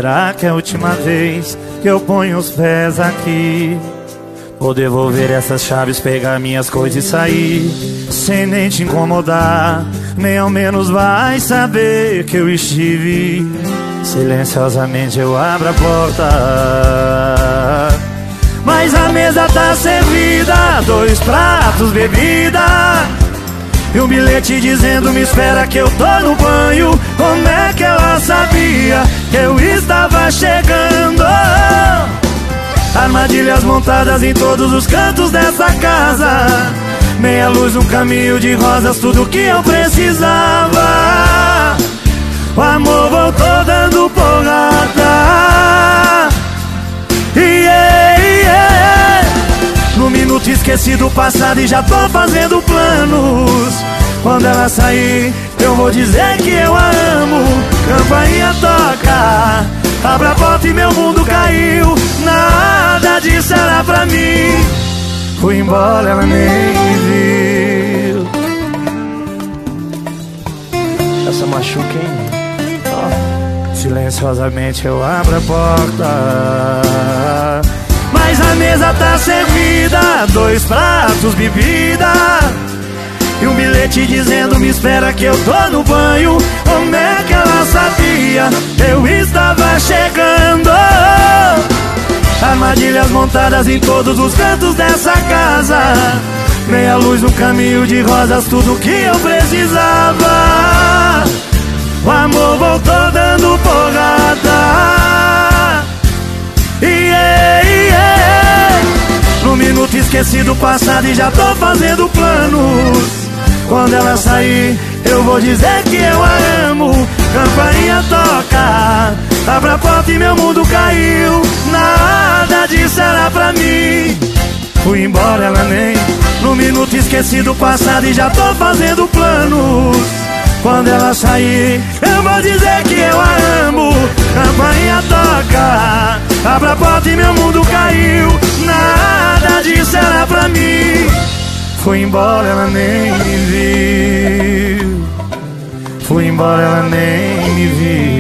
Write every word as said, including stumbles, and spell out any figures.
será que é a última vez que eu ponho os pés aqui? Vou devolver essas chaves, pegar minhas coisas e sair, sem nem te incomodar. Nem ao menos vai saber que eu estive. Silenciosamente eu abro a porta, mas a mesa tá servida, dois pratos, bebida e um bilhete dizendo me espera que eu tô no banho. Como é que ela sabia que eu estava chegando? Armadilhas montadas em todos os cantos dessa casa, meia luz, um caminho de rosas, tudo que eu precisava. O amor voltou dando porrada. Yeah, yeah. No minuto esqueci do passado e já tô fazendo planos. Quando ela sair, eu vou dizer que eu a amo. Campainha toca, abre a porta e meu mundo caiu. Nada disso era pra mim. Fui embora, ela nem me viu. Essa machuca, hein? Oh. Silenciosamente eu abro a porta, mas a mesa tá servida, dois pratos, bebida e um bilhete dizendo me espera que eu tô no banho. Como é que ela sabia? Eu estava chegando. Armadilhas montadas em todos os cantos dessa casa, meia luz, um caminho de rosas, tudo que eu precisava. O amor voltou dando porrada. Yeah, yeah. No minuto esqueci do passado e já tô fazendo planos. Quando ela sair, eu vou dizer que eu a amo. Campainha toca, abre a porta e meu mundo caiu. Nada disso era pra mim. Fui embora, ela nem. No minuto esqueci do passado e já tô fazendo planos. Quando ela sair, eu vou dizer que eu a amo. Campainha toca, abre a porta e meu mundo caiu. Nada disso era pra mim. Fui embora, ela nem me viu. Fui embora, ela nem me viu.